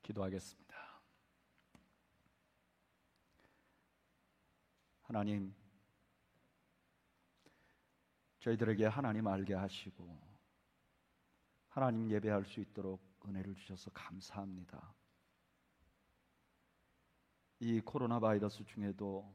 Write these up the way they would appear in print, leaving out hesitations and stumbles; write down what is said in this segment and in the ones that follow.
기도하겠습니다. 하나님, 저희들에게 하나님 알게 하시고 하나님 예배할 수 있도록 은혜를 주셔서 감사합니다. 이 코로나 바이러스 중에도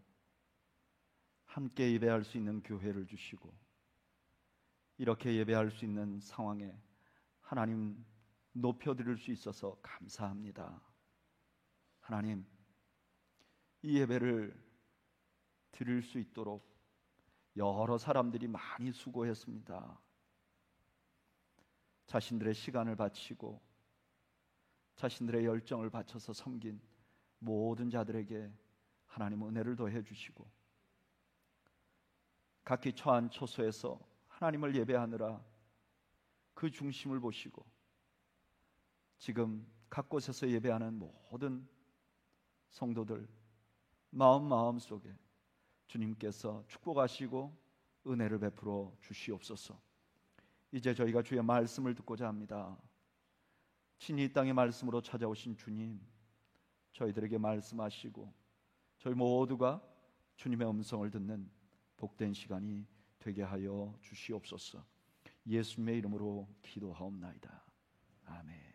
함께 예배할 수 있는 교회를 주시고 이렇게 예배할 수 있는 상황에 하나님 높여드릴 수 있어서 감사합니다. 하나님, 이 예배를 드릴 수 있도록 여러 사람들이 많이 수고했습니다. 자신들의 시간을 바치고 자신들의 열정을 바쳐서 섬긴 모든 자들에게 하나님 은혜를 더해 주시고, 각기 처한 처소에서 하나님을 예배하느라 그 중심을 보시고 지금 각 곳에서 예배하는 모든 성도들 마음 속에 주님께서 축복하시고 은혜를 베풀어 주시옵소서. 이제 저희가 주의 말씀을 듣고자 합니다. 친히 이 땅의 말씀으로 찾아오신 주님, 저희들에게 말씀하시고 저희 모두가 주님의 음성을 듣는 복된 시간이 되게 하여 주시옵소서. 예수님의 이름으로 기도하옵나이다. 아멘.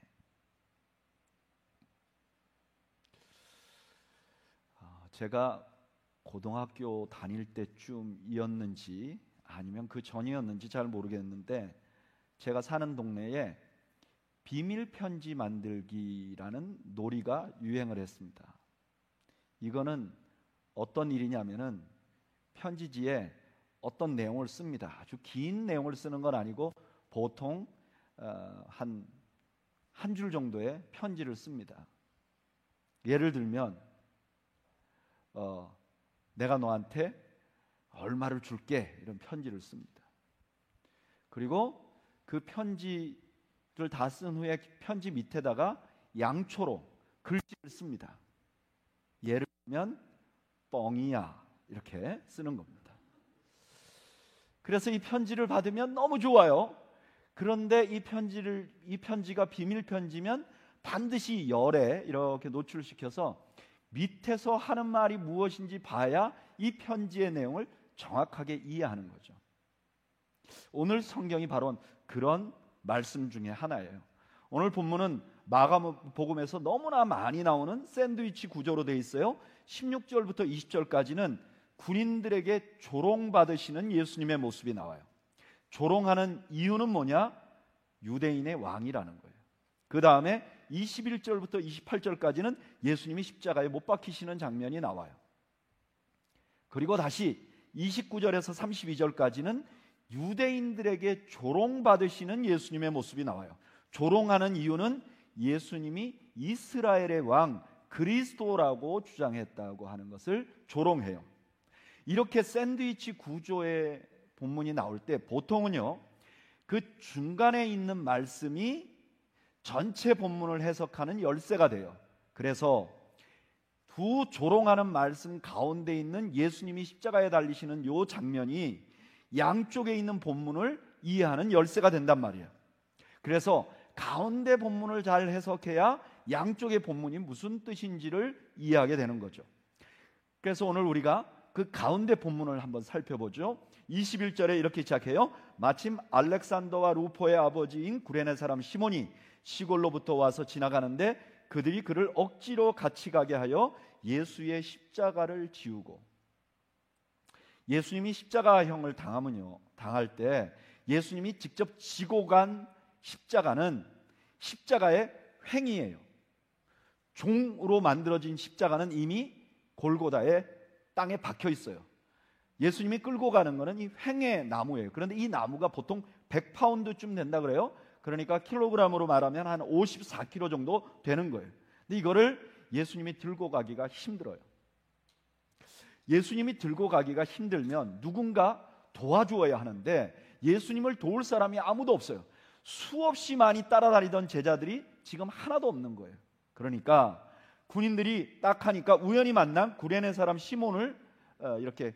제가 고등학교 다닐 때쯤이었는지 아니면 그 전이었는지 잘 모르겠는데, 제가 사는 동네에 비밀편지 만들기라는 놀이가 유행을 했습니다. 이거는 어떤 일이냐면은 편지지에 어떤 내용을 씁니다. 아주 긴 내용을 쓰는 건 아니고 보통 한 줄 정도의 편지를 씁니다. 예를 들면 내가 너한테 얼마를 줄게, 이런 편지를 씁니다. 그리고 그 편지를 다 쓴 후에 편지 밑에다가 양초로 글씨를 씁니다. 예를 들면 뻥이야, 이렇게 쓰는 겁니다. 그래서 이 편지를 받으면 너무 좋아요. 그런데 이 편지가 비밀 편지면 반드시 열에 이렇게 노출시켜서 밑에서 하는 말이 무엇인지 봐야 이 편지의 내용을 정확하게 이해하는 거죠. 오늘 성경이 바로 그런 말씀 중에 하나예요. 오늘 본문은 마가복음에서 너무나 많이 나오는 샌드위치 구조로 되어 있어요. 16절부터 20절까지는 군인들에게 조롱받으시는 예수님의 모습이 나와요. 조롱하는 이유는 뭐냐? 유대인의 왕이라는 거예요. 그 다음에 21절부터 28절까지는 예수님이 십자가에 못 박히시는 장면이 나와요. 그리고 다시 29절에서 32절까지는 유대인들에게 조롱받으시는 예수님의 모습이 나와요. 조롱하는 이유는 예수님이 이스라엘의 왕 그리스도라고 주장했다고 하는 것을 조롱해요. 이렇게 샌드위치 구조의 본문이 나올 때 보통은요, 그 중간에 있는 말씀이 전체 본문을 해석하는 열쇠가 돼요. 그래서 두 조롱하는 말씀 가운데 있는 예수님이 십자가에 달리시는 이 장면이 양쪽에 있는 본문을 이해하는 열쇠가 된단 말이에요. 그래서 가운데 본문을 잘 해석해야 양쪽의 본문이 무슨 뜻인지를 이해하게 되는 거죠. 그래서 오늘 우리가 그 가운데 본문을 한번 살펴보죠. 21절에 이렇게 시작해요. 마침 알렉산더와 루포의 아버지인 구레네 사람 시몬이 시골로부터 와서 지나가는데 그들이 그를 억지로 같이 가게 하여 예수의 십자가를 지우고, 예수님이 십자가형을 당할 때 예수님이 직접 지고 간 십자가는 십자가의 횡이에요. 종으로 만들어진 십자가는 이미 골고다의 땅에 박혀 있어요. 예수님이 끌고 가는 것은 이 횡의 나무예요. 그런데 이 나무가 보통 100파운드쯤 된다 그래요. 그러니까 킬로그램으로 말하면 한 54kg 정도 되는 거예요. 근데 이거를 예수님이 들고 가기가 힘들어요. 예수님이 들고 가기가 힘들면 누군가 도와주어야 하는데 예수님을 도울 사람이 아무도 없어요. 수없이 많이 따라다니던 제자들이 지금 하나도 없는 거예요. 그러니까 군인들이 딱 하니까 우연히 만난 구레네 사람 시몬을 이렇게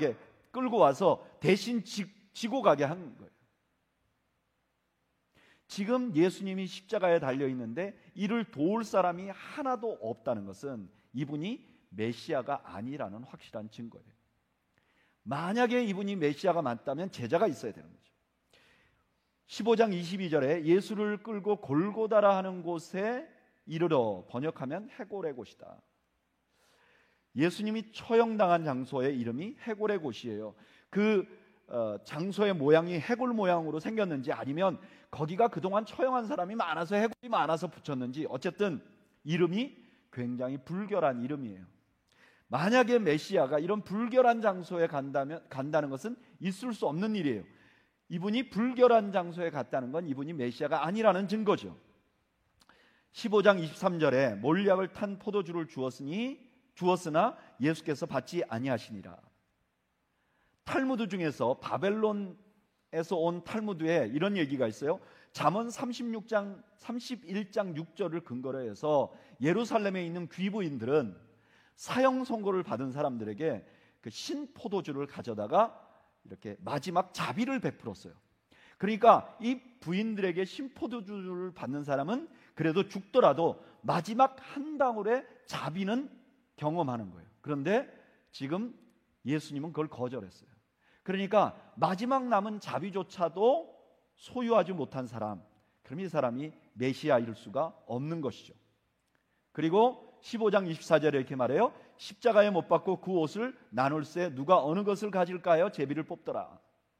끌고 와서 대신 지고 가게 한 거예요. 지금 예수님이 십자가에 달려 있는데 이를 도울 사람이 하나도 없다는 것은 이분이 메시아가 아니라는 확실한 증거예요. 만약에 이분이 메시아가 맞다면 제자가 있어야 되는 거죠. 15장 22절에 예수를 끌고 골고다라 하는 곳에 이르러 번역하면 해골의 곳이다. 예수님이 처형당한 장소의 이름이 해골의 곳이에요. 그 장소의 모양이 해골 모양으로 생겼는지 아니면 거기가 그동안 처형한 사람이 많아서 해골이 많아서 붙였는지 어쨌든 이름이 굉장히 불결한 이름이에요. 만약에 메시아가 이런 불결한 장소에 간다는 것은 있을 수 없는 일이에요. 이분이 불결한 장소에 갔다는 건 이분이 메시아가 아니라는 증거죠. 15장 23절에 몰약을 탄 포도주를 주었으나 예수께서 받지 아니하시니라. 탈무드 중에서 바벨론에서 온 탈무드에 이런 얘기가 있어요. 잠언 31장 6절을 근거로 해서 예루살렘에 있는 귀부인들은 사형 선고를 받은 사람들에게 그 신포도주를 가져다가 이렇게 마지막 자비를 베풀었어요. 그러니까 이 부인들에게 신포도주를 받는 사람은 그래도 죽더라도 마지막 한 방울의 자비는 경험하는 거예요. 그런데 지금 예수님은 그걸 거절했어요. 그러니까 마지막 남은 자비조차도 소유하지 못한 사람, 그럼 이 사람이 메시아일 수가 없는 것이죠. 그리고 15장 24절에 이렇게 말해요. 십자가에 못 박고 그 옷을 나눌세 누가 어느 것을 가질까요? 제비를 뽑더라.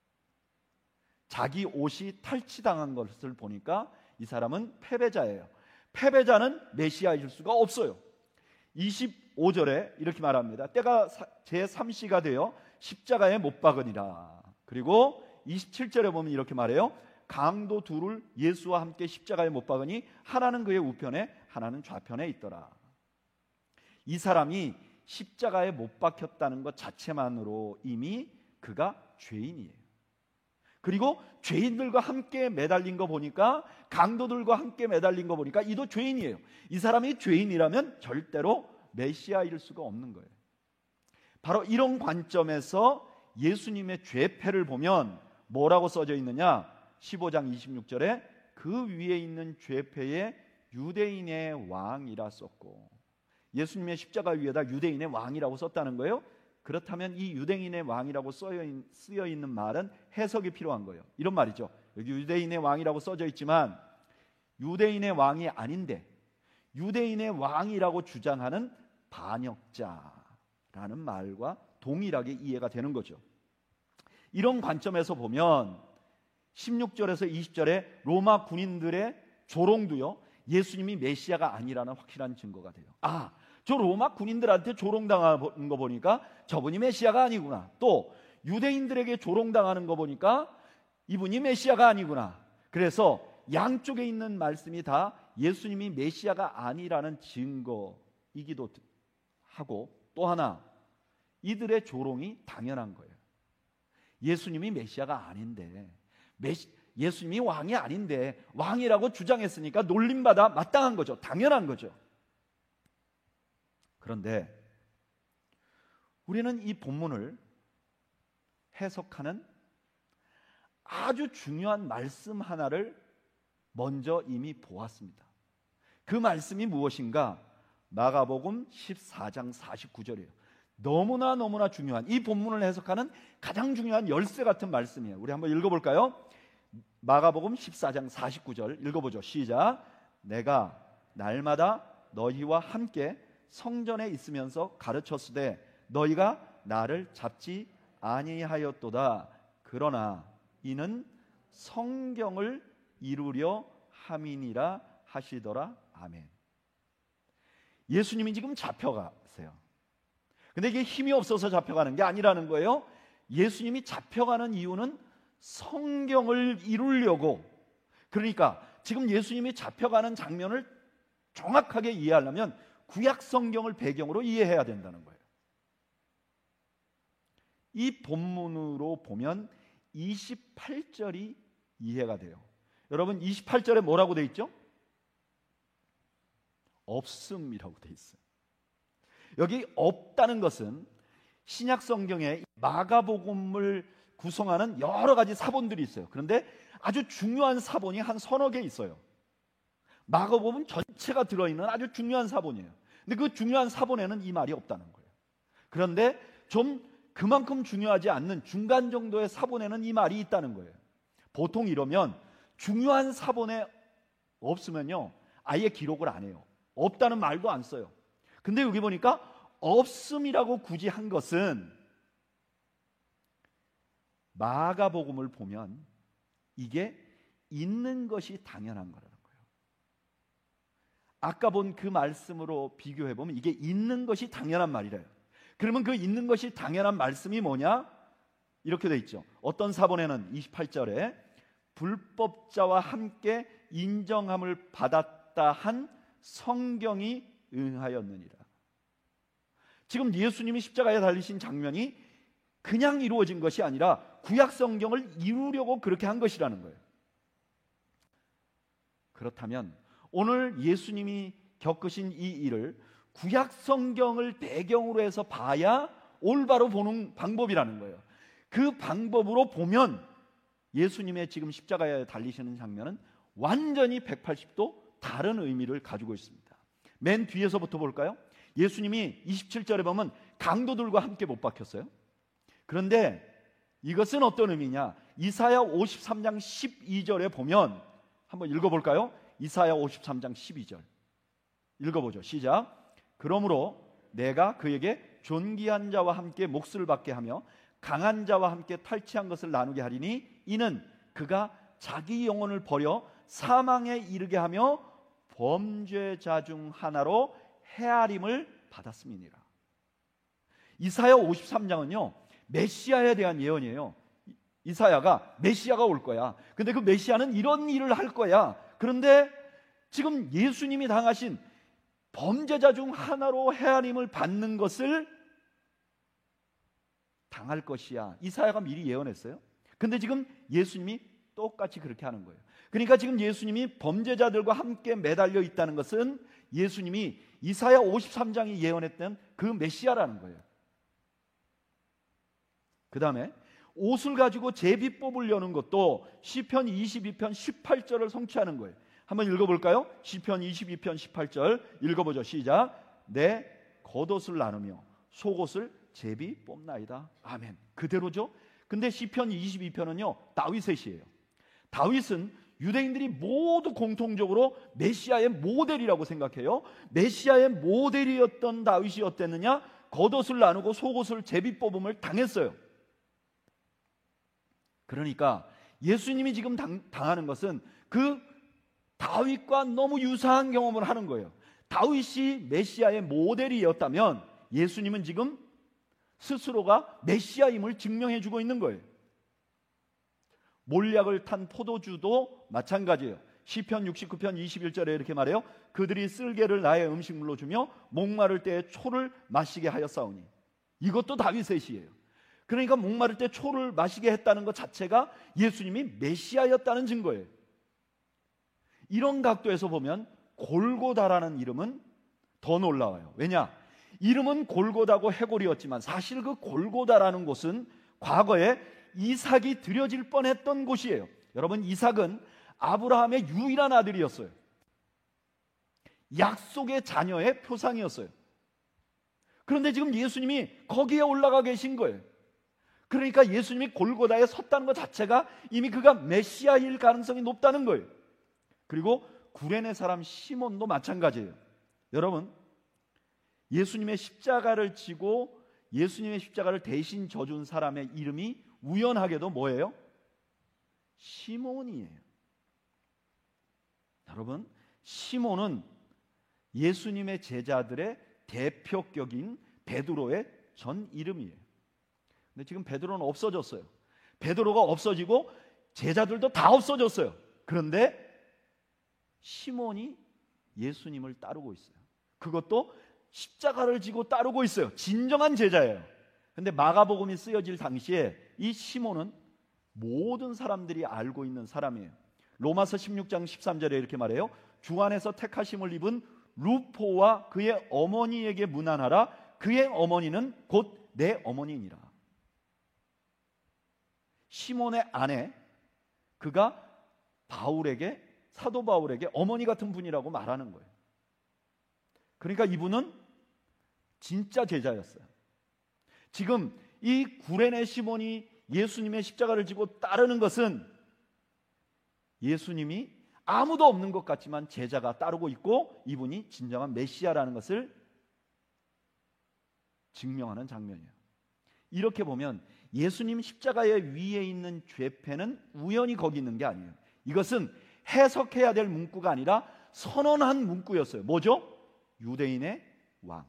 자기 옷이 탈취당한 것을 보니까 이 사람은 패배자예요. 패배자는 메시아일 수가 없어요. 25절에 이렇게 말합니다. 때가 제3시가 되어 십자가에 못 박으니라. 그리고 27절에 보면 이렇게 말해요. 강도 둘을 예수와 함께 십자가에 못 박으니 하나는 그의 우편에 하나는 좌편에 있더라. 이 사람이 십자가에 못 박혔다는 것 자체만으로 이미 그가 죄인이에요. 그리고 죄인들과 함께 매달린 거 보니까, 강도들과 함께 매달린 거 보니까 이도 죄인이에요. 이 사람이 죄인이라면 절대로 메시아일 수가 없는 거예요. 바로 이런 관점에서 예수님의 죄패를 보면 뭐라고 써져 있느냐? 15장 26절에 그 위에 있는 죄패에 유대인의 왕이라 썼고, 예수님의 십자가 위에다 유대인의 왕이라고 썼다는 거예요. 그렇다면 이 유대인의 왕이라고 쓰여 있는 말은 해석이 필요한 거예요. 이런 말이죠. 여기 유대인의 왕이라고 써져 있지만 유대인의 왕이 아닌데 유대인의 왕이라고 주장하는 반역자라는 말과 동일하게 이해가 되는 거죠. 이런 관점에서 보면 16절에서 20절에 로마 군인들의 조롱도요, 예수님이 메시아가 아니라는 확실한 증거가 돼요. 아, 저 로마 군인들한테 조롱당하는 거 보니까 저분이 메시아가 아니구나. 또 유대인들에게 조롱당하는 거 보니까 이분이 메시아가 아니구나. 그래서 양쪽에 있는 말씀이 다 예수님이 메시아가 아니라는 증거이기도 하고, 또 하나 이들의 조롱이 당연한 거예요. 예수님이 메시아가 아닌데, 예수님이 왕이 아닌데 왕이라고 주장했으니까 놀림받아 마땅한 거죠. 당연한 거죠. 그런데 우리는 이 본문을 해석하는 아주 중요한 말씀 하나를 먼저 이미 보았습니다. 그 말씀이 무엇인가? 마가복음 14장 49절이에요. 너무나 중요한, 이 본문을 해석하는 가장 중요한 열쇠 같은 말씀이에요. 우리 한번 읽어볼까요? 마가복음 14장 49절 읽어보죠. 시작. 내가 날마다 너희와 함께 성전에 있으면서 가르쳤으되 너희가 나를 잡지 아니하였도다. 그러나 이는 성경을 이루려 함이니라 하시더라. 아멘. 예수님이 지금 잡혀가세요. 근데 이게 힘이 없어서 잡혀가는 게 아니라는 거예요. 예수님이 잡혀가는 이유는 성경을 이루려고. 그러니까 지금 예수님이 잡혀가는 장면을 정확하게 이해하려면 구약 성경을 배경으로 이해해야 된다는 거예요. 이 본문으로 보면 28절이 이해가 돼요. 여러분 28절에 뭐라고 돼 있죠? 없음이라고 돼 있어요. 여기 없다는 것은 신약 성경에 마가복음을 구성하는 여러 가지 사본들이 있어요. 그런데 아주 중요한 사본이 한 서너 개 있어요. 마가복음 전체가 들어있는 아주 중요한 사본이에요. 근데 그 중요한 사본에는 이 말이 없다는 거예요. 그런데 좀 그만큼 중요하지 않는 중간 정도의 사본에는 이 말이 있다는 거예요. 보통 이러면 중요한 사본에 없으면요, 아예 기록을 안 해요. 없다는 말도 안 써요. 근데 여기 보니까 없음이라고 굳이 한 것은 마가복음을 보면 이게 있는 것이 당연한 거라는 거예요. 아까 본 그 말씀으로 비교해 보면 이게 있는 것이 당연한 말이래요. 그러면 그 있는 것이 당연한 말씀이 뭐냐? 이렇게 돼 있죠. 어떤 사본에는 28절에 불법자와 함께 인정함을 받았다 한 성경이 응하였느니라. 지금 예수님이 십자가에 달리신 장면이 그냥 이루어진 것이 아니라 구약 성경을 이루려고 그렇게 한 것이라는 거예요. 그렇다면 오늘 예수님이 겪으신 이 일을 구약 성경을 배경으로 해서 봐야 올바로 보는 방법이라는 거예요. 그 방법으로 보면 예수님의 지금 십자가에 달리시는 장면은 완전히 180도 다른 의미를 가지고 있습니다. 맨 뒤에서부터 볼까요? 예수님이 27절에 보면 강도들과 함께 못 박혔어요. 그런데 이것은 어떤 의미냐? 이사야 53장 12절에 보면 한번 읽어볼까요? 이사야 53장 12절 읽어보죠. 시작. 그러므로 내가 그에게 존귀한 자와 함께 몫을 받게 하며 강한 자와 함께 탈취한 것을 나누게 하리니 이는 그가 자기 영혼을 버려 사망에 이르게 하며 범죄자 중 하나로 헤아림을 받았음이니라. 이사야 53장은요 메시아에 대한 예언이에요. 이사야가 메시아가 올 거야. 근데 그 메시아는 이런 일을 할 거야. 그런데 지금 예수님이 당하신 범죄자 중 하나로 헤아림을 받는 것을 당할 것이야. 이사야가 미리 예언했어요. 근데 지금 예수님이 똑같이 그렇게 하는 거예요. 그러니까 지금 예수님이 범죄자들과 함께 매달려 있다는 것은 예수님이 이사야 53장이 예언했던 그 메시아라는 거예요. 그 다음에 옷을 가지고 제비 뽑으려는 것도 시편 22편 18절을 성취하는 거예요. 한번 읽어볼까요? 시편 22편 18절 읽어보죠. 시작. 내 겉옷을 나누며 속옷을 제비 뽑나이다. 아멘. 그대로죠. 근데 시편 22편은요 다윗의 시예요. 다윗은 유대인들이 모두 공통적으로 메시아의 모델이라고 생각해요. 메시아의 모델이었던 다윗이 어땠느냐? 겉옷을 나누고 속옷을 제비 뽑음을 당했어요. 그러니까 예수님이 지금 당하는 것은 그 다윗과 너무 유사한 경험을 하는 거예요. 다윗이 메시아의 모델이었다면 예수님은 지금 스스로가 메시아임을 증명해 주고 있는 거예요. 몰약을 탄 포도주도 마찬가지예요. 시편 69편 21절에 이렇게 말해요. 그들이 쓸개를 나의 음식물로 주며 목마를 때에 초를 마시게 하였사오니. 이것도 다윗의 시예요. 그러니까 목마를 때 초를 마시게 했다는 것 자체가 예수님이 메시아였다는 증거예요. 이런 각도에서 보면 골고다라는 이름은 더 놀라워요. 왜냐? 이름은 골고다고 해골이었지만 사실 그 골고다라는 곳은 과거에 이삭이 드려질 뻔했던 곳이에요. 여러분, 이삭은 아브라함의 유일한 아들이었어요. 약속의 자녀의 표상이었어요. 그런데 지금 예수님이 거기에 올라가 계신 거예요. 그러니까 예수님이 골고다에 섰다는 것 자체가 이미 그가 메시아일 가능성이 높다는 거예요. 그리고 구레네 사람 시몬도 마찬가지예요. 여러분, 예수님의 십자가를 지고 예수님의 십자가를 대신 져준 사람의 이름이 우연하게도 뭐예요? 시몬이에요. 여러분, 시몬은 예수님의 제자들의 대표격인 베드로의 전 이름이에요. 근데 지금 베드로는 없어졌어요. 베드로가 없어지고 제자들도 다 없어졌어요. 그런데 시몬이 예수님을 따르고 있어요. 그것도 십자가를 지고 따르고 있어요. 진정한 제자예요. 근데 마가복음이 쓰여질 당시에 이 시몬은 모든 사람들이 알고 있는 사람이에요. 로마서 16장 13절에 이렇게 말해요. 주 안에서 택하심을 입은 루포와 그의 어머니에게 문안하라. 그의 어머니는 곧 내 어머니니라. 시몬의 아내, 그가 사도 바울에게 어머니 같은 분이라고 말하는 거예요. 그러니까 이분은 진짜 제자였어요. 지금 이 구레네 시몬이 예수님의 십자가를 지고 따르는 것은 예수님이 아무도 없는 것 같지만 제자가 따르고 있고 이분이 진정한 메시아라는 것을 증명하는 장면이에요. 이렇게 보면 예수님 십자가의 위에 있는 죄패는 우연히 거기 있는 게 아니에요. 이것은 해석해야 될 문구가 아니라 선언한 문구였어요. 뭐죠? 유대인의 왕.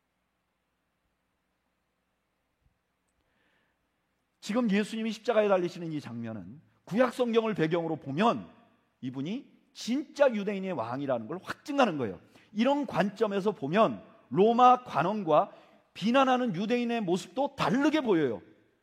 지금 예수님이 십자가에 달리시는 이 장면은 구약 성경을 배경으로 보면 이분이 진짜 유대인의 왕이라는 걸 확증하는 거예요. 이런 관점에서 보면 로마 관원과 비난하는 유대인의 모습도 다르게 보여요.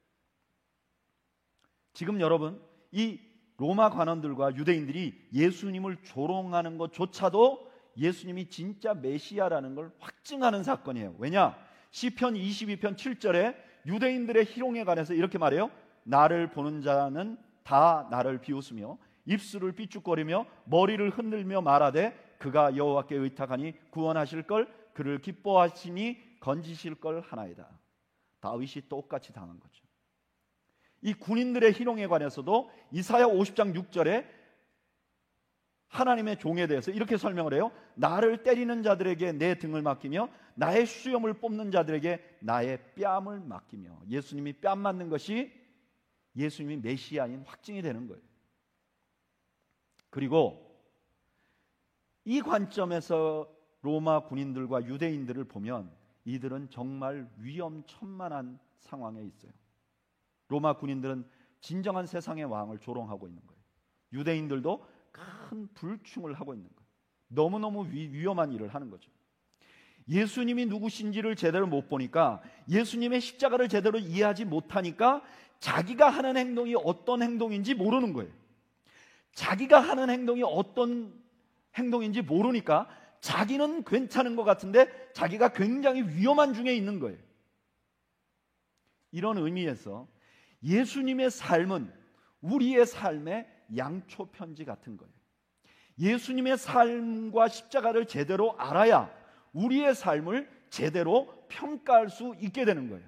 지금 여러분, 이 로마 관원들과 유대인들이 예수님을 조롱하는 것조차도 예수님이 진짜 메시아라는 걸 확증하는 사건이에요. 왜냐? 시편 22편 7절에 유대인들의 희롱에 관해서 이렇게 말해요. 나를 보는 자는 다 나를 비웃으며 입술을 삐죽거리며 머리를 흔들며 말하되 그가 여호와께 의탁하니 구원하실 걸, 그를 기뻐하시니 건지실 걸 하나이다. 다윗이 똑같이 당한 거죠. 이 군인들의 희롱에 관해서도 이사야 50장 6절에 하나님의 종에 대해서 이렇게 설명을 해요. 나를 때리는 자들에게 내 등을 맡기며 나의 수염을 뽑는 자들에게 나의 뺨을 맡기며, 예수님이 뺨 맞는 것이 예수님이 메시아인 확증이 되는 거예요. 그리고 이 관점에서 로마 군인들과 유대인들을 보면 이들은 정말 위험천만한 상황에 있어요. 로마 군인들은 진정한 세상의 왕을 조롱하고 있는 거예요. 유대인들도 큰 불충을 하고 있는 거예요. 너무너무 위험한 일을 하는 거죠. 예수님이 누구신지를 제대로 못 보니까, 예수님의 십자가를 제대로 이해하지 못하니까 자기가 하는 행동이 어떤 행동인지 모르는 거예요. 자기가 하는 행동이 어떤 행동인지 모르니까 자기는 괜찮은 것 같은데 자기가 굉장히 위험한 중에 있는 거예요. 이런 의미에서 예수님의 삶은 우리의 삶의 양초 편지 같은 거예요. 예수님의 삶과 십자가를 제대로 알아야 우리의 삶을 제대로 평가할 수 있게 되는 거예요.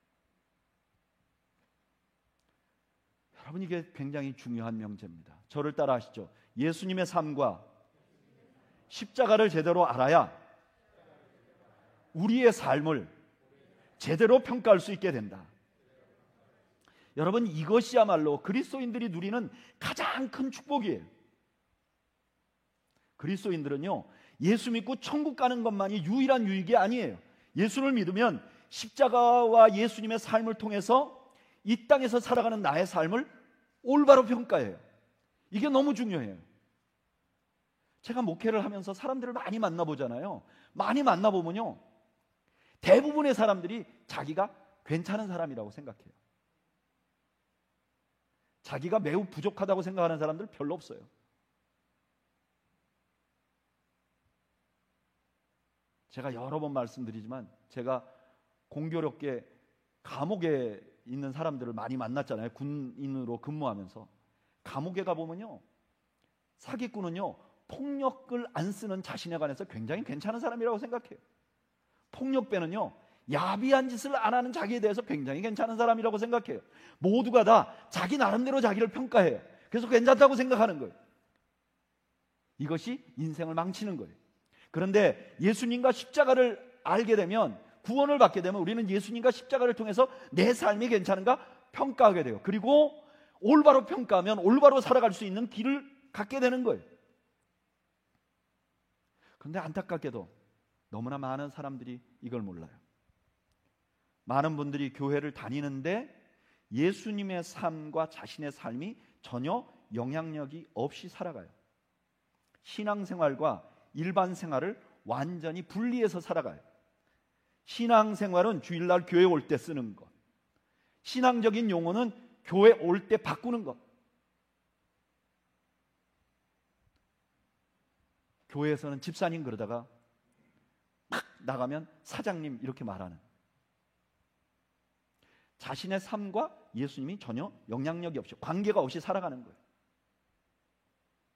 여러분, 이게 굉장히 중요한 명제입니다. 저를 따라 하시죠. 예수님의 삶과 십자가를 제대로 알아야 우리의 삶을 제대로 평가할 수 있게 된다. 여러분, 이것이야말로 그리스도인들이 누리는 가장 큰 축복이에요. 그리스도인들은요, 예수 믿고 천국 가는 것만이 유일한 유익이 아니에요. 예수를 믿으면 십자가와 예수님의 삶을 통해서 이 땅에서 살아가는 나의 삶을 올바로 평가해요. 이게 너무 중요해요. 제가 목회를 하면서 사람들을 많이 만나보잖아요. 많이 만나보면요, 대부분의 사람들이 자기가 괜찮은 사람이라고 생각해요. 자기가 매우 부족하다고 생각하는 사람들 별로 없어요. 제가 여러 번 말씀드리지만 제가 공교롭게 감옥에 있는 사람들을 많이 만났잖아요. 군인으로 근무하면서. 감옥에 가보면요, 사기꾼은요, 폭력을 안 쓰는 자신에 관해서 굉장히 괜찮은 사람이라고 생각해요. 폭력배는요, 야비한 짓을 안 하는 자기에 대해서 굉장히 괜찮은 사람이라고 생각해요. 모두가 다 자기 나름대로 자기를 평가해요. 그래서 괜찮다고 생각하는 거예요. 이것이 인생을 망치는 거예요. 그런데 예수님과 십자가를 알게 되면, 구원을 받게 되면 우리는 예수님과 십자가를 통해서 내 삶이 괜찮은가 평가하게 돼요. 그리고 올바로 평가하면 올바로 살아갈 수 있는 길을 갖게 되는 거예요. 그런데 안타깝게도 너무나 많은 사람들이 이걸 몰라요. 많은 분들이 교회를 다니는데 예수님의 삶과 자신의 삶이 전혀 영향력이 없이 살아가요. 신앙생활과 일반 생활을 완전히 분리해서 살아가요. 신앙생활은 주일날 교회 올 때 쓰는 것, 신앙적인 용어는 교회 올 때 바꾸는 것. 교회에서는 집사님 그러다가 막 나가면 사장님 이렇게 말하는, 자신의 삶과 예수님이 전혀 영향력이 없이, 관계가 없이 살아가는 거예요.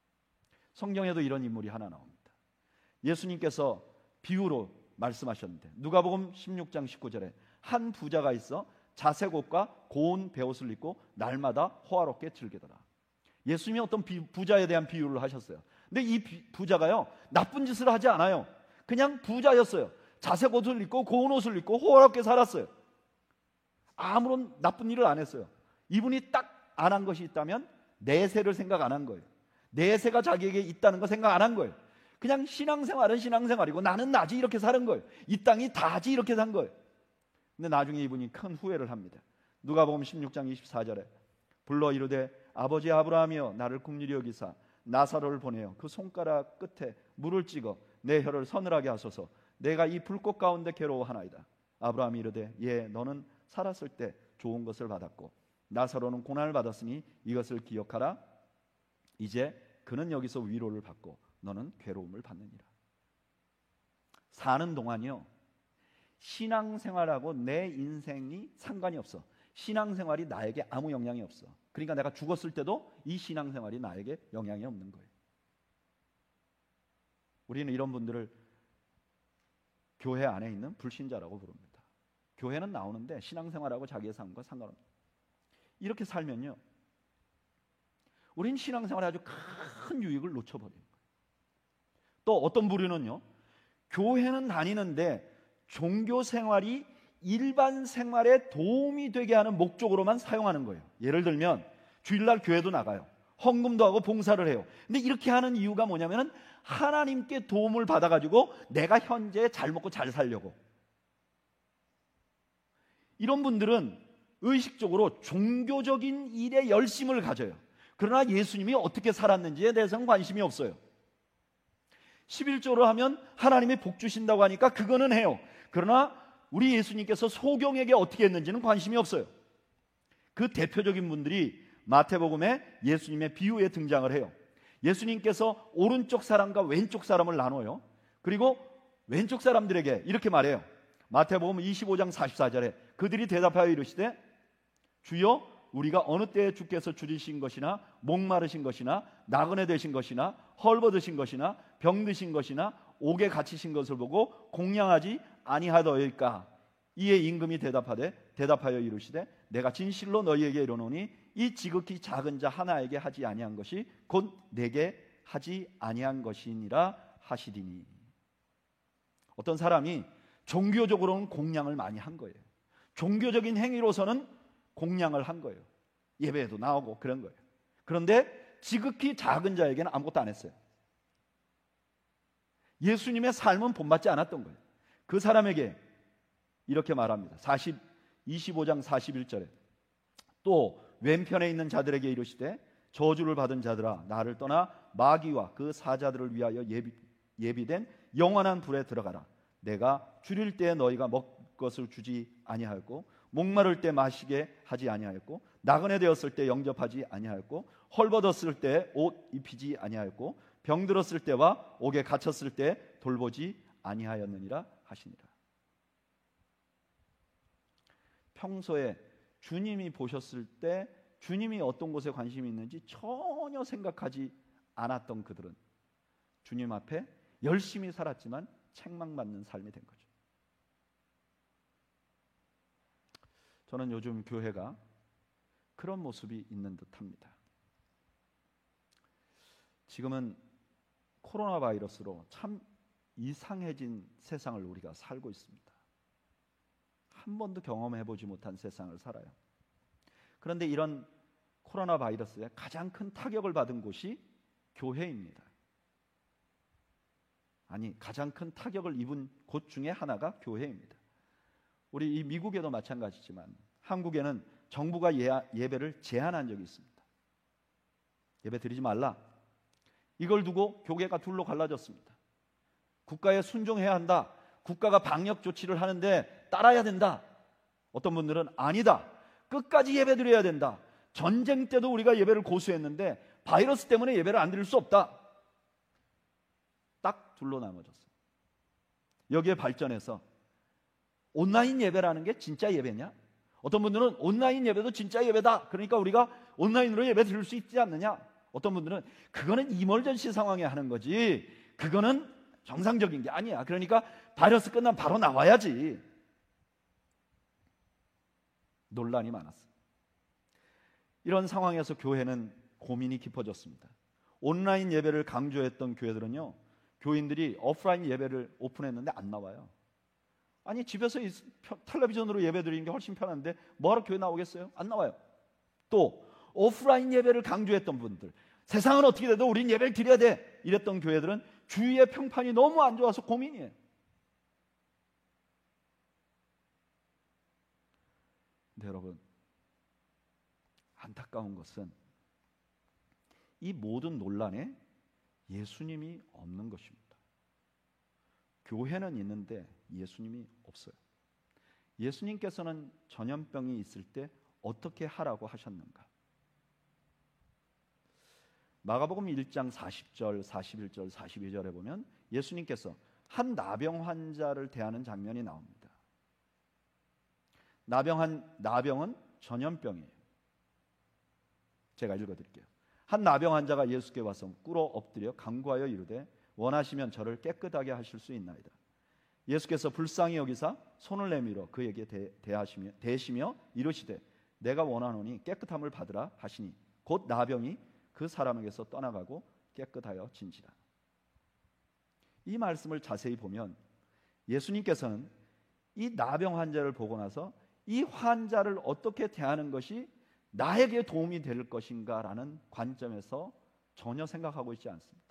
성경에도 이런 인물이 하나 나옵니다. 예수님께서 비유로 말씀하셨는데 누가복음 16장 19절에 한 부자가 있어 자색 옷과 고운 베옷을 입고 날마다 호화롭게 즐기더라. 예수님이 어떤 부자에 대한 비유를 하셨어요. 근데 이 부자가요, 나쁜 짓을 하지 않아요. 그냥 부자였어요. 자색 옷을 입고 고운 옷을 입고 호화롭게 살았어요. 아무런 나쁜 일을 안 했어요. 이분이 딱 안 한 것이 있다면 내세를 생각 안 한 거예요. 내세가 자기에게 있다는 거 생각 안 한 거예요. 그냥 신앙생활은 신앙생활이고 나는 나지 이렇게 사는 거예요. 이 땅이 다지 이렇게 산 거예요. 근데 나중에 이분이 큰 후회를 합니다. 누가복음 16장 24절에 불러 이르되 아버지 아브라함이여 나를 긍휼히 여기사 나사로를 보내어 그 손가락 끝에 물을 찍어 내 혀를 서늘하게 하소서. 내가 이 불꽃 가운데 괴로워하나이다. 아브라함이 이르되 예 너는 살았을 때 좋은 것을 받았고 나사로는 고난을 받았으니 이것을 기억하라. 이제 그는 여기서 위로를 받고 너는 괴로움을 받느니라. 사는 동안이요, 신앙생활하고 내 인생이 상관이 없어. 신앙생활이 나에게 아무 영향이 없어. 그러니까 내가 죽었을 때도 이 신앙생활이 나에게 영향이 없는 거예요. 우리는 이런 분들을 교회 안에 있는 불신자라고 부릅니다. 교회는 나오는데 신앙생활하고 자기의 삶과 상관없습니다. 이렇게 살면요, 우린 신앙생활에 아주 큰 유익을 놓쳐버리는 거예요. 또 어떤 부류는요, 교회는 다니는데 종교생활이 일반 생활에 도움이 되게 하는 목적으로만 사용하는 거예요. 예를 들면 주일날 교회도 나가요. 헌금도 하고 봉사를 해요. 근데 이렇게 하는 이유가 뭐냐면은 하나님께 도움을 받아가지고 내가 현재 잘 먹고 잘 살려고. 이런 분들은 의식적으로 종교적인 일에 열심을 가져요. 그러나 예수님이 어떻게 살았는지에 대해서는 관심이 없어요. 11조를 하면 하나님이 복 주신다고 하니까 그거는 해요. 그러나 우리 예수님께서 소경에게 어떻게 했는지는 관심이 없어요. 그 대표적인 분들이 마태복음에 예수님의 비유에 등장을 해요. 예수님께서 오른쪽 사람과 왼쪽 사람을 나눠요. 그리고 왼쪽 사람들에게 이렇게 말해요. 마태복음 25장 44절에 그들이 대답하여 이르시되 주여 우리가 어느 때에 주께서 줄이신 것이나 목마르신 것이나 나그네 되신 것이나 헐벗으신 것이나 병드신 것이나 옥에 갇히신 것을 보고 공양하지 아니하더이까. 이에 임금이 대답하여 이르시되 내가 진실로 너희에게 이르노니 이 지극히 작은 자 하나에게 하지 아니한 것이 곧 내게 하지 아니한 것이니라 하시리니. 어떤 사람이 종교적으로는 공양을 많이 한 거예요. 종교적인 행위로서는 공양을 한 거예요. 예배에도 나오고 그런 거예요. 그런데 지극히 작은 자에게는 아무것도 안 했어요. 예수님의 삶은 본받지 않았던 거예요. 그 사람에게 이렇게 말합니다. 25장 41절에 또 왼편에 있는 자들에게 이르시되 저주를 받은 자들아 나를 떠나 마귀와 그 사자들을 위하여 예비된 영원한 불에 들어가라. 내가 줄일 때 너희가 먹을 것을 주지 아니하였고 목마를 때 마시게 하지 아니하였고 나그네 되었을 때 영접하지 아니하였고 헐벗었을 때 옷 입히지 아니하였고 병들었을 때와 옥에 갇혔을 때 돌보지 아니하였느니라 하시니라. 평소에 주님이 보셨을 때 주님이 어떤 곳에 관심이 있는지 전혀 생각하지 않았던 그들은 주님 앞에 열심히 살았지만 책망받는 삶이 된 거죠. 저는 요즘 교회가 그런 모습이 있는 듯합니다. 지금은 코로나 바이러스로 참 이상해진 세상을 우리가 살고 있습니다. 한 번도 경험해보지 못한 세상을 살아요. 그런데 이런 코로나 바이러스에 가장 큰 타격을 받은 곳이 교회입니다. 아니, 가장 큰 타격을 입은 곳 중에 하나가 교회입니다. 우리 이 미국에도 마찬가지지만 한국에는 정부가 예배를 제한한 적이 있습니다. 예배 드리지 말라. 이걸 두고 교회가 둘로 갈라졌습니다. 국가에 순종해야 한다. 국가가 방역 조치를 하는데 따라야 된다. 어떤 분들은 아니다. 끝까지 예배 드려야 된다. 전쟁 때도 우리가 예배를 고수했는데 바이러스 때문에 예배를 안 드릴 수 없다. 딱 둘로 나눠졌어요. 여기에 발전해서 온라인 예배라는 게 진짜 예배냐? 어떤 분들은 온라인 예배도 진짜 예배다. 그러니까 우리가 온라인으로 예배 드릴 수 있지 않느냐? 어떤 분들은 그거는 이멀전시 상황에 하는 거지 그거는 정상적인 게 아니야. 그러니까 바이러스 끝나면 바로 나와야지. 논란이 많았어요. 이런 상황에서 교회는 고민이 깊어졌습니다. 온라인 예배를 강조했던 교회들은요, 교인들이 오프라인 예배를 오픈했는데 안 나와요. 아니 집에서 텔레비전으로 예배 드리는 게 훨씬 편한데 뭐하러 교회 나오겠어요? 안 나와요. 또 오프라인 예배를 강조했던 분들, 세상은 어떻게 돼도 우린 예배를 드려야 돼 이랬던 교회들은 주위의 평판이 너무 안 좋아서 고민이에요. 근데 여러분, 안타까운 것은 이 모든 논란에 예수님이 없는 것입니다. 교회는 있는데 예수님이 없어요. 예수님께서는 전염병이 있을 때 어떻게 하라고 하셨는가? 마가복음 1장 40절, 41절, 42절에 보면 예수님께서 한 나병 환자를 대하는 장면이 나옵니다. 나병은 전염병이에요. 제가 읽어드릴게요. 한 나병 환자가 예수께 와서 꿇어 엎드려 간구하여 이르되 원하시면 저를 깨끗하게 하실 수 있나이다. 예수께서 불쌍히 여기사 손을 내밀어 그에게 대시며 이르시되 내가 원하노니 깨끗함을 받으라 하시니 곧 나병이 그 사람에게서 떠나가고 깨끗하여 진지라. 이 말씀을 자세히 보면 예수님께서는 이 나병 환자를 보고 나서 이 환자를 어떻게 대하는 것이 나에게 도움이 될 것인가 라는 관점에서 전혀 생각하고 있지 않습니다.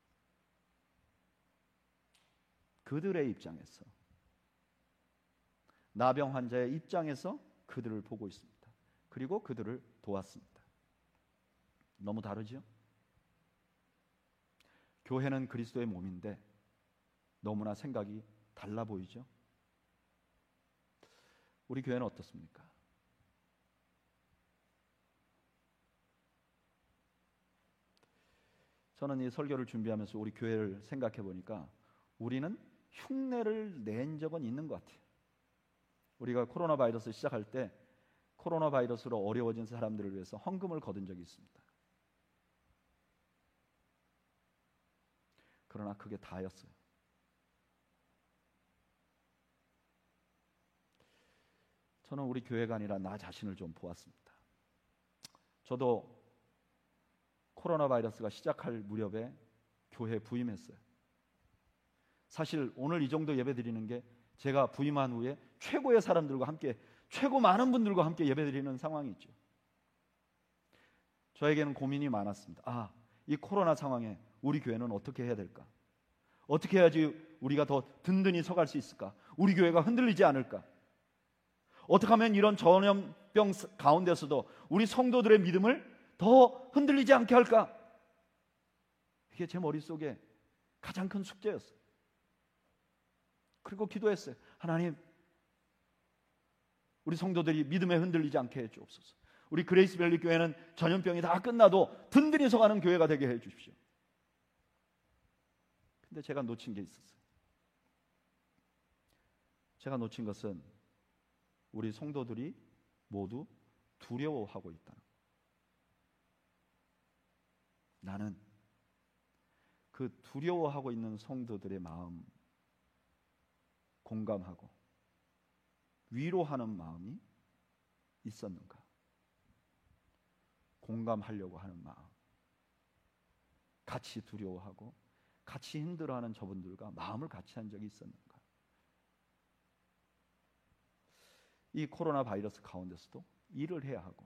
그들의 입장에서, 나병 환자의 입장에서 그들을 보고 있습니다. 그리고 그들을 도왔습니다. 너무 다르죠? 교회는 그리스도의 몸인데 너무나 생각이 달라 보이죠? 우리 교회는 어떻습니까? 저는 이 설교를 준비하면서 우리 교회를 생각해 보니까 우리는 흉내를 낸 적은 있는 것 같아요. 우리가 코로나 바이러스 시작할 때 코로나 바이러스로 어려워진 사람들을 위해서 헌금을 거둔 적이 있습니다. 그러나 그게 다였어요. 저는 우리 교회가 아니라 나 자신을 좀 보았습니다. 저도 코로나 바이러스가 시작할 무렵에 교회에 부임했어요. 사실 오늘 이 정도 예배 드리는 게 제가 부임한 후에 최고의 사람들과 함께, 최고 많은 분들과 함께 예배 드리는 상황이 있죠. 저에게는 고민이 많았습니다. 이 코로나 상황에 우리 교회는 어떻게 해야 될까? 어떻게 해야지 우리가 더 든든히 서갈 수 있을까? 우리 교회가 흔들리지 않을까? 어떻게 하면 이런 전염병 가운데서도 우리 성도들의 믿음을 더 흔들리지 않게 할까? 이게 제 머릿속에 가장 큰 숙제였어요. 그리고 기도했어요. 하나님, 우리 성도들이 믿음에 흔들리지 않게 해주옵소서. 우리 그레이스밸리 교회는 전염병이 다 끝나도 든든히 서가는 교회가 되게 해주십시오. 근데 제가 놓친 게 있었어요. 제가 놓친 것은 우리 성도들이 모두 두려워하고 있다는 것. 나는 그 두려워하고 있는 성도들의 마음 공감하고 위로하는 마음이 있었는가? 공감하려고 하는 마음, 같이 두려워하고 같이 힘들어하는 저분들과 마음을 같이 한 적이 있었는가? 이 코로나 바이러스 가운데서도 일을 해야 하고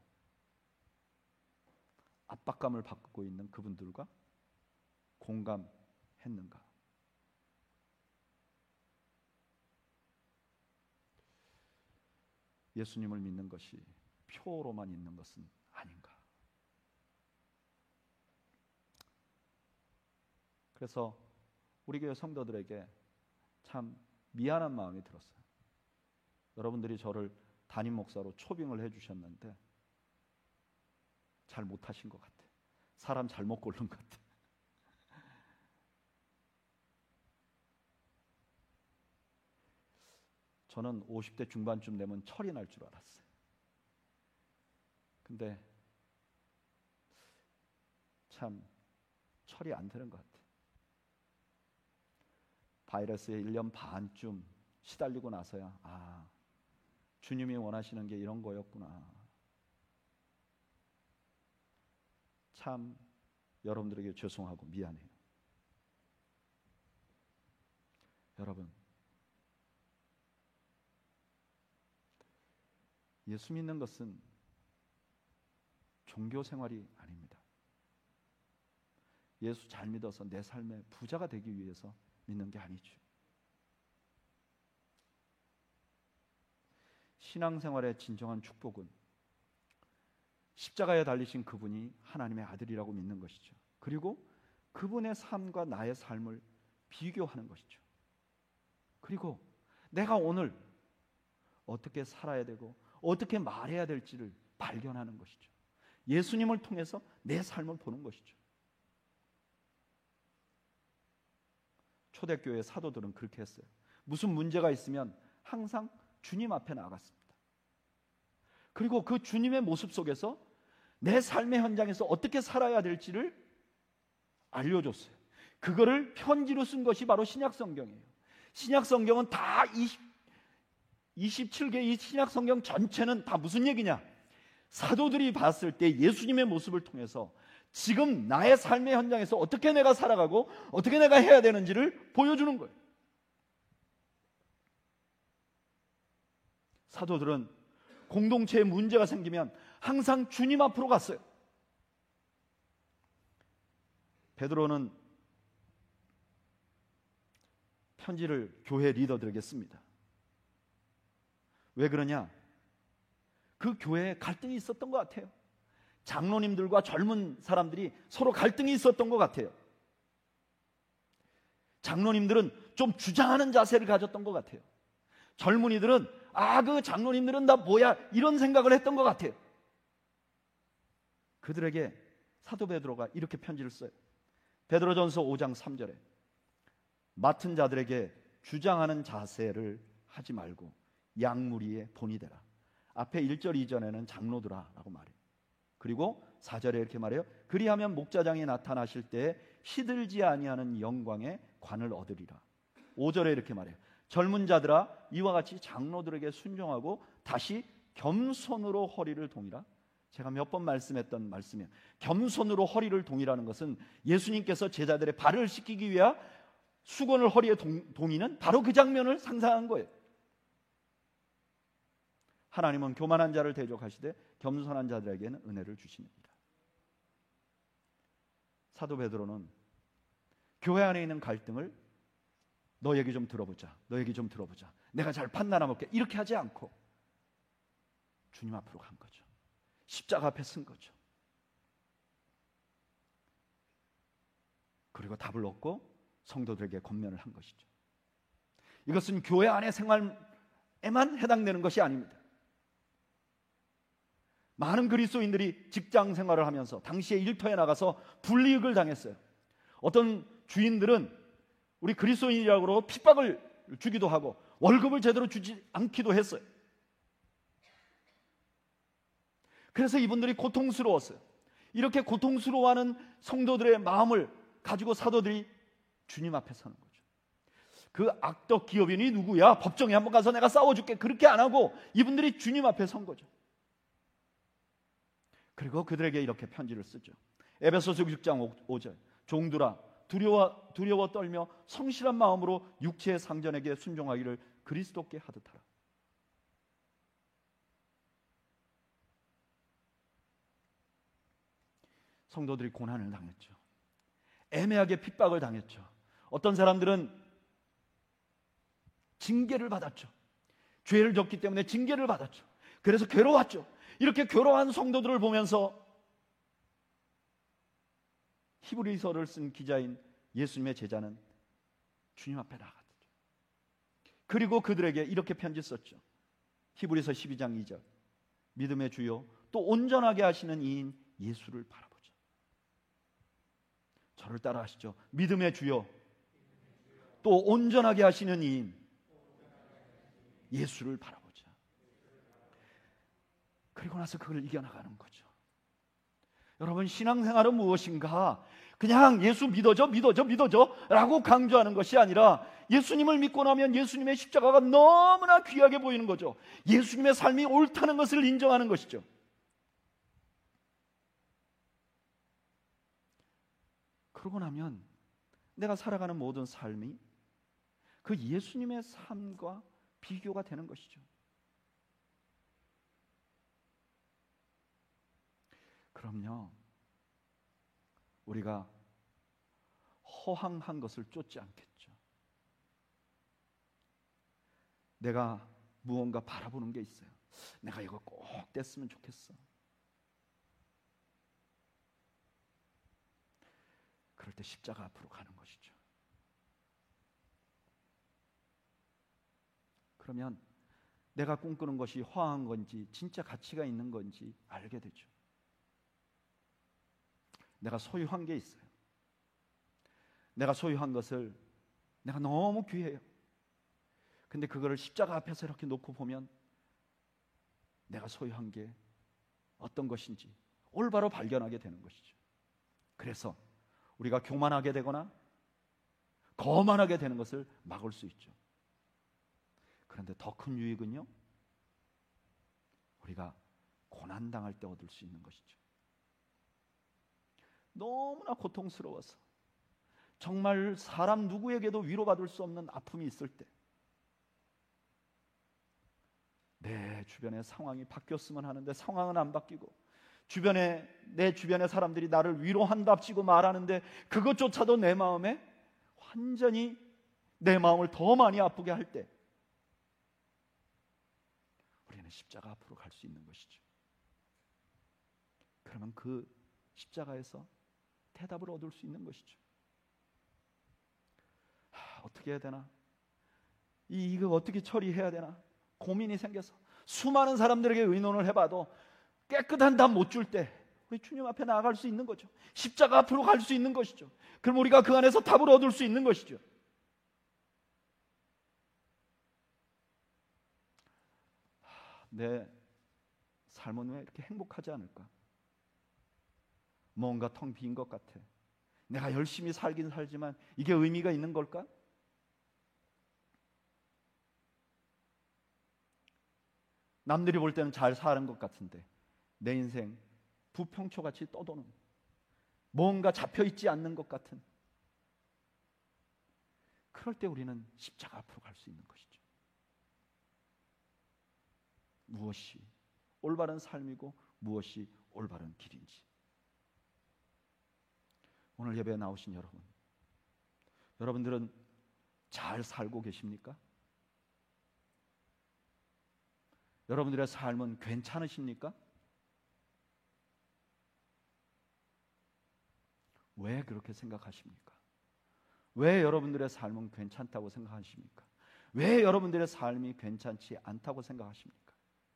압박감을 받고 있는 그분들과 공감했는가? 예수님을 믿는 것이 표로만 있는 것은 아닌가? 그래서 우리 교회 성도들에게 참 미안한 마음이 들었어요. 여러분들이 저를 담임 목사로 초빙을 해주셨는데 잘 못하신 것 같아요. 사람 잘못 고른 것 같아요. 저는 50대 중반쯤 되면 철이 날 줄 알았어요. 근데 참 처리 안 되는 것 같아요. 바이러스에 1년 반쯤 시달리고 나서야 주님이 원하시는 게 이런 거였구나. 참 여러분들에게 죄송하고 미안해요. 여러분, 예수 믿는 것은 종교 생활이 아닙니다. 예수 잘 믿어서 내 삶의 부자가 되기 위해서 믿는 게 아니죠. 신앙생활의 진정한 축복은 십자가에 달리신 그분이 하나님의 아들이라고 믿는 것이죠. 그리고 그분의 삶과 나의 삶을 비교하는 것이죠. 그리고 내가 오늘 어떻게 살아야 되고 어떻게 말해야 될지를 발견하는 것이죠. 예수님을 통해서 내 삶을 보는 것이죠. 초대교회 사도들은 그렇게 했어요. 무슨 문제가 있으면 항상 주님 앞에 나아갔습니다. 그리고 그 주님의 모습 속에서 내 삶의 현장에서 어떻게 살아야 될지를 알려줬어요. 그거를 편지로 쓴 것이 바로 신약성경이에요. 신약성경은 다 27개 이 신약성경 전체는 다 무슨 얘기냐? 사도들이 봤을 때 예수님의 모습을 통해서 지금 나의 삶의 현장에서 어떻게 내가 살아가고 어떻게 내가 해야 되는지를 보여주는 거예요. 사도들은 공동체에 문제가 생기면 항상 주님 앞으로 갔어요. 베드로는 편지를 교회 리더들에게 씁니다. 왜 그러냐? 그 교회에 갈등이 있었던 것 같아요. 장로님들과 젊은 사람들이 서로 갈등이 있었던 것 같아요. 장로님들은 좀 주장하는 자세를 가졌던 것 같아요. 젊은이들은 그 장로님들은 다 뭐야 이런 생각을 했던 것 같아요. 그들에게 사도 베드로가 이렇게 편지를 써요. 베드로전서 5장 3절에 맡은 자들에게 주장하는 자세를 하지 말고 양무리의 본이 되라. 앞에 1절 2절에는 장로들아 라고 말해요. 그리고 4절에 이렇게 말해요. 그리하면 목자장이 나타나실 때 시들지 아니하는 영광의 관을 얻으리라. 5절에 이렇게 말해요. 젊은 자들아 이와 같이 장로들에게 순종하고 다시 겸손으로 허리를 동이라. 제가 몇 번 말씀했던 말씀이에요. 겸손으로 허리를 동이라는 것은 예수님께서 제자들의 발을 씻기기 위해 수건을 허리에 동이는 바로 그 장면을 상상한 거예요. 하나님은 교만한 자를 대적하시되 겸손한 자들에게는 은혜를 주십니다. 사도 베드로는 교회 안에 있는 갈등을 너 얘기 좀 들어보자. 너 얘기 좀 들어보자. 내가 잘 판단해 볼게. 이렇게 하지 않고 주님 앞으로 간 거죠. 십자가 앞에 쓴 거죠. 그리고 답을 얻고 성도들에게 권면을 한 것이죠. 이것은 교회 안의 생활에만 해당되는 것이 아닙니다. 많은 그리스도인들이 직장 생활을 하면서 당시에 일터에 나가서 불이익을 당했어요. 어떤 주인들은 우리 그리스도인이라고 핍박을 주기도 하고 월급을 제대로 주지 않기도 했어요. 그래서 이분들이 고통스러웠어요. 이렇게 고통스러워하는 성도들의 마음을 가지고 사도들이 주님 앞에 서는 거죠. 그 악덕 기업인이 누구야? 법정에 한번 가서 내가 싸워줄게. 그렇게 안 하고 이분들이 주님 앞에 선 거죠. 그리고 그들에게 이렇게 편지를 쓰죠. 에베소서 6장 5절 종들아 두려워 떨며 성실한 마음으로 육체의 상전에게 순종하기를 그리스도께 하듯 하라. 성도들이 고난을 당했죠. 애매하게 핍박을 당했죠. 어떤 사람들은 징계를 받았죠. 죄를 졌기 때문에 징계를 받았죠. 그래서 괴로웠죠. 이렇게 괴로워한 성도들을 보면서 히브리서를 쓴 기자인 예수님의 제자는 주님 앞에 나갔죠. 그리고 그들에게 이렇게 편지 썼죠. 히브리서 12장 2절 믿음의 주요 또 온전하게 하시는 이인 예수를 바라보자. 저를 따라하시죠. 믿음의 주요 또 온전하게 하시는 이인 예수를 바라보자. 그리고 나서 그걸 이겨나가는 거죠. 여러분, 신앙생활은 무엇인가? 그냥 예수 믿어줘 라고 강조하는 것이 아니라 예수님을 믿고 나면 예수님의 십자가가 너무나 귀하게 보이는 거죠. 예수님의 삶이 옳다는 것을 인정하는 것이죠. 그러고 나면 내가 살아가는 모든 삶이 그 예수님의 삶과 비교가 되는 것이죠. 그럼요, 우리가 허황한 것을 쫓지 않겠죠. 내가 무언가 바라보는 게 있어요. 내가 이거 꼭 됐으면 좋겠어. 그럴 때 십자가 앞으로 가는 것이죠. 그러면 내가 꿈꾸는 것이 허황한 건지 진짜 가치가 있는 건지 알게 되죠. 내가 소유한 게 있어요. 내가 소유한 것을 내가 너무 귀해요. 근데 그거를 십자가 앞에서 이렇게 놓고 보면 내가 소유한 게 어떤 것인지 올바로 발견하게 되는 것이죠. 그래서 우리가 교만하게 되거나 거만하게 되는 것을 막을 수 있죠. 그런데 더 큰 유익은요, 우리가 고난당할 때 얻을 수 있는 것이죠. 너무나 고통스러워서 정말 사람 누구에게도 위로받을 수 없는 아픔이 있을 때, 내 주변의 상황이 바뀌었으면 하는데 상황은 안 바뀌고, 내 주변의 사람들이 나를 위로한답시고 말하는데 그것조차도 내 마음에 완전히 내 마음을 더 많이 아프게 할 때, 우리는 십자가 앞으로 갈 수 있는 것이죠. 그러면 그 십자가에서 대답을 얻을 수 있는 것이죠. 어떻게 해야 되나? 이거 어떻게 처리해야 되나? 고민이 생겨서 수많은 사람들에게 의논을 해봐도 깨끗한 답 못 줄 때 우리 주님 앞에 나아갈 수 있는 거죠. 십자가 앞으로 갈 수 있는 것이죠. 그럼 우리가 그 안에서 답을 얻을 수 있는 것이죠. 내 삶은 왜 이렇게 행복하지 않을까? 뭔가 텅 빈 것 같아. 내가 열심히 살긴 살지만 이게 의미가 있는 걸까? 남들이 볼 때는 잘 사는 것 같은데 내 인생 부평초같이 떠도는, 뭔가 잡혀있지 않는 것 같은, 그럴 때 우리는 십자가 앞으로 갈 수 있는 것이죠. 무엇이 올바른 삶이고 무엇이 올바른 길인지. 오늘 예배에 나오신 여러분들은 잘 살고 계십니까? 여러분들의 삶은 괜찮으십니까? 왜 그렇게 생각하십니까? 왜 여러분들의 삶은 괜찮다고 생각하십니까? 왜 여러분들의 삶이 괜찮지 않다고 생각하십니까?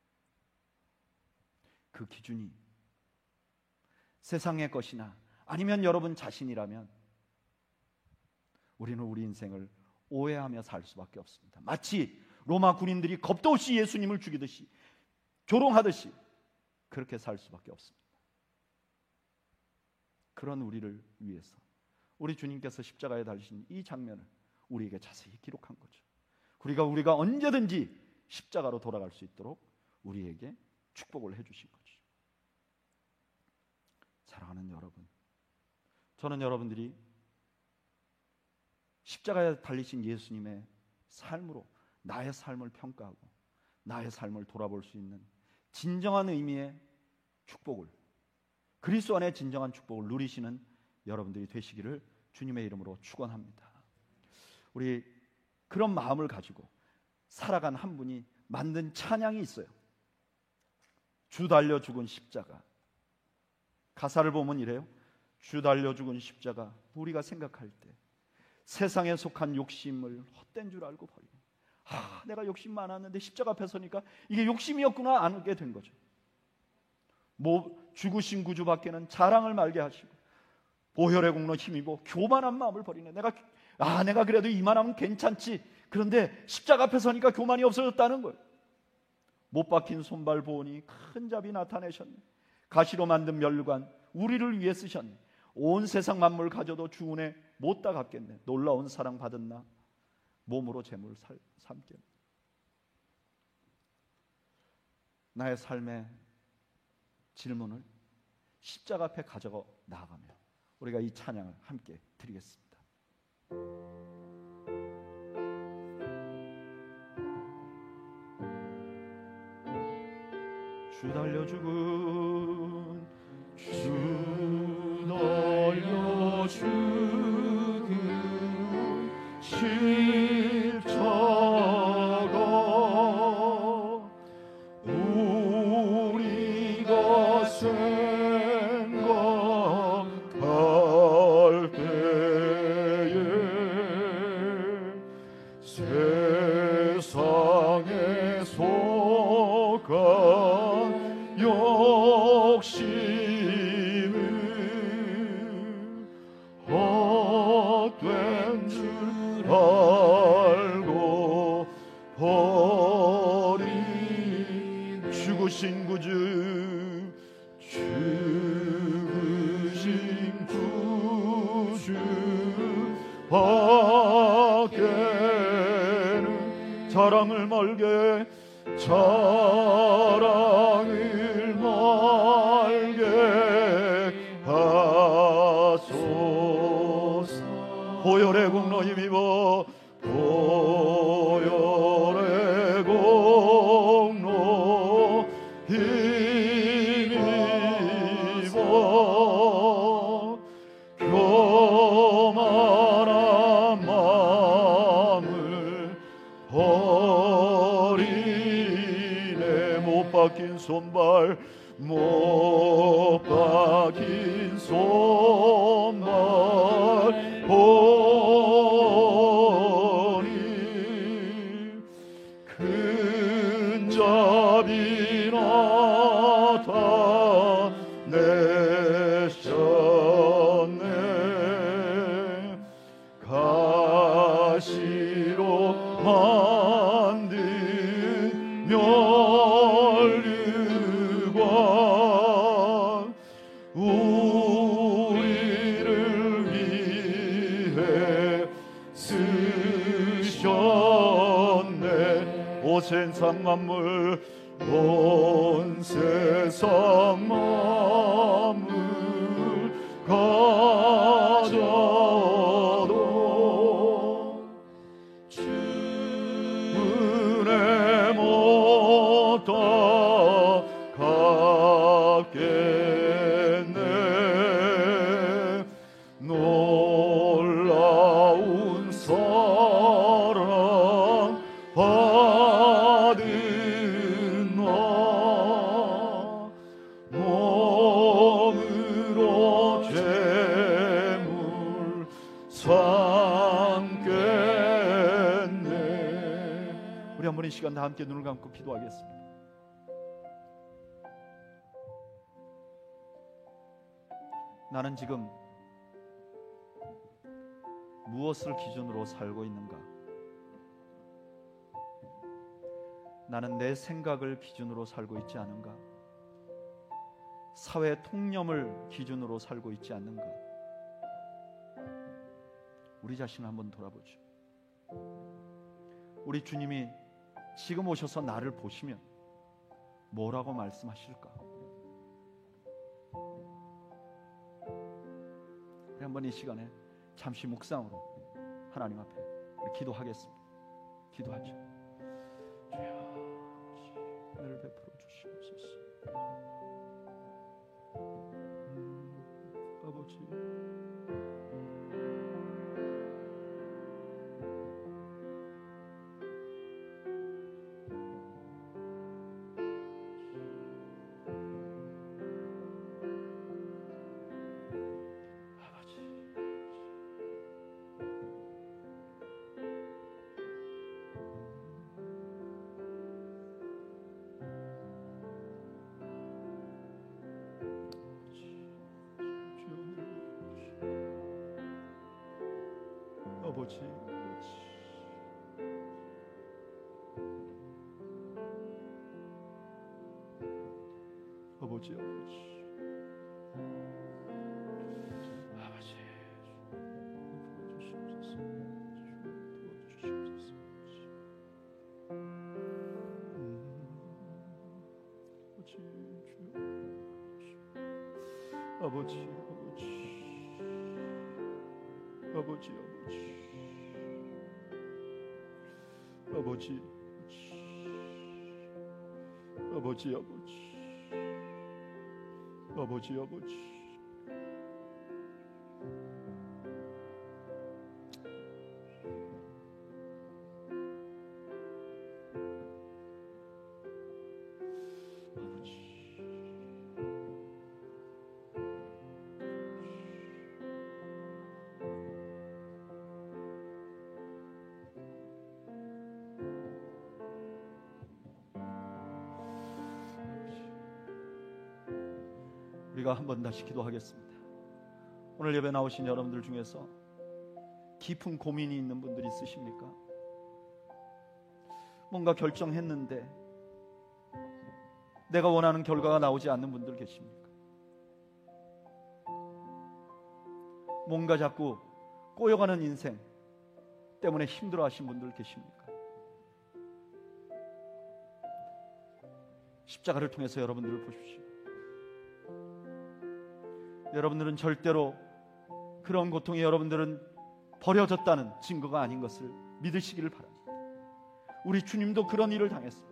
그 기준이 세상의 것이나 아니면 여러분 자신이라면 우리는 우리 인생을 오해하며 살 수밖에 없습니다. 마치 로마 군인들이 겁도 없이 예수님을 죽이듯이, 조롱하듯이 그렇게 살 수밖에 없습니다. 그런 우리를 위해서 우리 주님께서 십자가에 달리신 이 장면을 우리에게 자세히 기록한 거죠. 우리가 언제든지 십자가로 돌아갈 수 있도록 우리에게 축복을 해주신 거죠. 사랑하는 여러분, 저는 여러분들이 십자가에 달리신 예수님의 삶으로 나의 삶을 평가하고 나의 삶을 돌아볼 수 있는 진정한 의미의 축복을, 그리스도 안의 진정한 축복을 누리시는 여러분들이 되시기를 주님의 이름으로 축원합니다. 우리 그런 마음을 가지고 살아간 한 분이 만든 찬양이 있어요. 주 달려 죽은 십자가. 가사를 보면 이래요. 주 달려 죽은 십자가, 우리가 생각할 때 세상에 속한 욕심을 헛된 줄 알고 버리고, 내가 욕심 많았는데 십자가 앞에 서니까 이게 욕심이었구나 알게 된 거죠. 죽으신 구주밖에는 자랑을 말게 하시고 보혈의 공로 힘입어 교만한 마음을 버리네. 내가 그래도 이만하면 괜찮지. 그런데 십자가 앞에 서니까 교만이 없어졌다는 거예요. 못 박힌 손발 보니 큰 잡이 나타내셨네. 가시로 만든 멸관 우리를 위해 쓰셨네. 온 세상 만물 가져도 주 은혜 못 다 갚겠네. 놀라운 사랑 받은 나 몸으로 재물 삼겠네. 나의 삶의 질문을 십자가 앞에 가져가 나아가며 우리가 이 찬양을 함께 드리겠습니다. 주 달려 죽은 주 달려 죽은 십자가 우리가 생각할 때에 세상에 속한 욕심을 헛된 줄 알고 버린 죽으신 구주 죽으신 구주 밖에는 자랑을 말게 하소서. 보혈의 공로 힘입어 보혈의 공로 힘입어 교만한 마음을 버리네. 못 박힌 손발 못 박힌 손발 보니 큰 자비 나타내셨네. 가시로 만든 멸류관 우리를 위해 쓰셨네. 온 세상 만물 온 세상 만물 가져도 주 은혜 못 다 갚겠네. 놀라운 사랑 받은 나 몸으로 재물 삼겠네. 우리 한 번 이 시간 다 함께 눈을 감고 기도하겠습니다. 나는 지금 무엇을 기준으로 살고 있는가? 나는 내 생각을 기준으로 살고 있지 않은가? 사회 통념을 기준으로 살고 있지 않는가? 우리 자신을 한번 돌아보죠. 우리 주님이 지금 오셔서 나를 보시면 뭐라고 말씀하실까? 한번 이 시간에 잠시 묵상으로 하나님 앞에 기도하겠습니다. 기도하죠. 주여, 은혜를 베풀어 주시옵소서. 아버지, 아버지, 아버지, 아버지, 아버지, 아버지, 아버지, 아버지, 아버지, 아버지, 아버지. 우리가 한 번 다시 기도하겠습니다. 오늘 예배 나오신 여러분들 중에서 깊은 고민이 있는 분들이 있으십니까? 뭔가 결정했는데 내가 원하는 결과가 나오지 않는 분들 계십니까? 뭔가 자꾸 꼬여가는 인생 때문에 힘들어하신 분들 계십니까? 십자가를 통해서 여러분들을 보십시오. 여러분들은 절대로 그런 고통이 여러분들은 버려졌다는 증거가 아닌 것을 믿으시기를 바랍니다. 우리 주님도 그런 일을 당했습니다.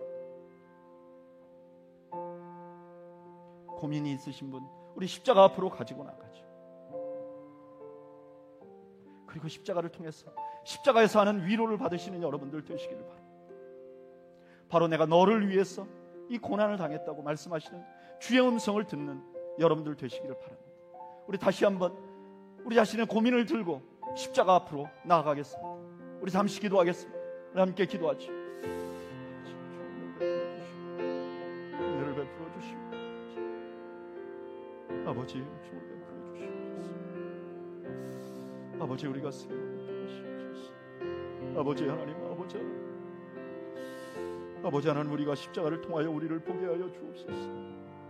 고민이 있으신 분, 우리 십자가 앞으로 가지고 나가죠. 그리고 십자가를 통해서 십자가에서 하는 위로를 받으시는 여러분들 되시기를 바랍니다. 바로 내가 너를 위해서 이 고난을 당했다고 말씀하시는 주의 음성을 듣는 여러분들 되시기를 바랍니다. 우리 다시 한번 우리 자신의 고민을 들고 십자가 앞으로 나아가겠습니다. 우리 잠시 기도하겠습니다. 우리 함께 기도하죠. 은혜를 베풀어 주시오. 아버지, 주를 베풀어 주시옵소서. 아버지, 우리가 세워놓게 하시옵소서. 아버지 하나님, 아버지 하나님, 우리가 십자가를 통하여 우리를 보게 하여 주옵소서.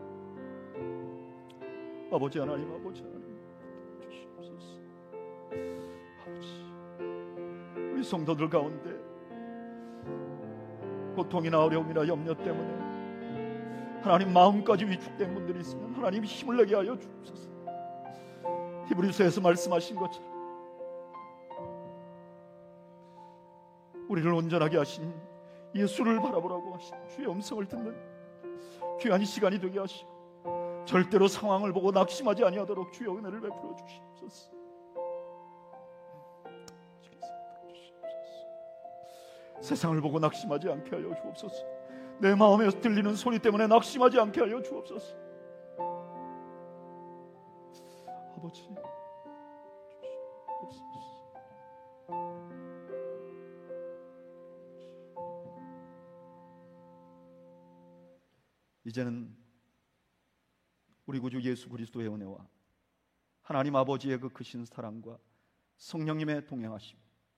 아버지 하나님, 주시옵소서. 아버지, 우리 성도들 가운데 고통이나 어려움이나 염려 때문에 하나님 마음까지 위축된 분들이 있으면 하나님 힘을 내게 하여 주옵소서. 히브리서에서 말씀하신 것처럼 우리를 온전하게 하신 예수를 바라보라고 하신 주의 음성을 듣는 귀한 시간이 되게 하시고 절대로 상황을 보고 낙심하지 아니하도록 주의 은혜를 베풀어 주시옵소서. 세상을 보고 낙심하지 않게 하여 주옵소서. 내 마음에 들리는 소리 때문에 낙심하지 않게 하여 주옵소서. 아버지, 주시옵소서. 이제는 우리 구주 예수 그리스도의 은혜와 하나님 아버지의 그 크신 사랑과 성령님의 동행하심,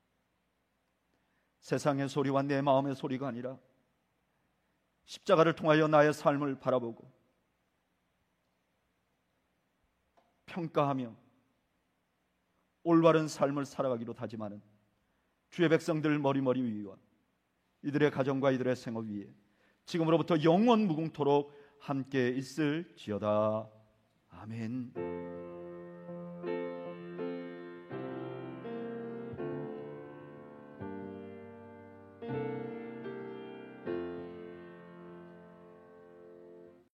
세상의 소리와 내 마음의 소리가 아니라 십자가를 통하여 나의 삶을 바라보고 평가하며 올바른 삶을 살아가기로 다짐하는 주의 백성들 머리머리 위와 이들의 가정과 이들의 생업 위에 지금으로부터 영원 무궁토록 함께 있을지어다. 아멘.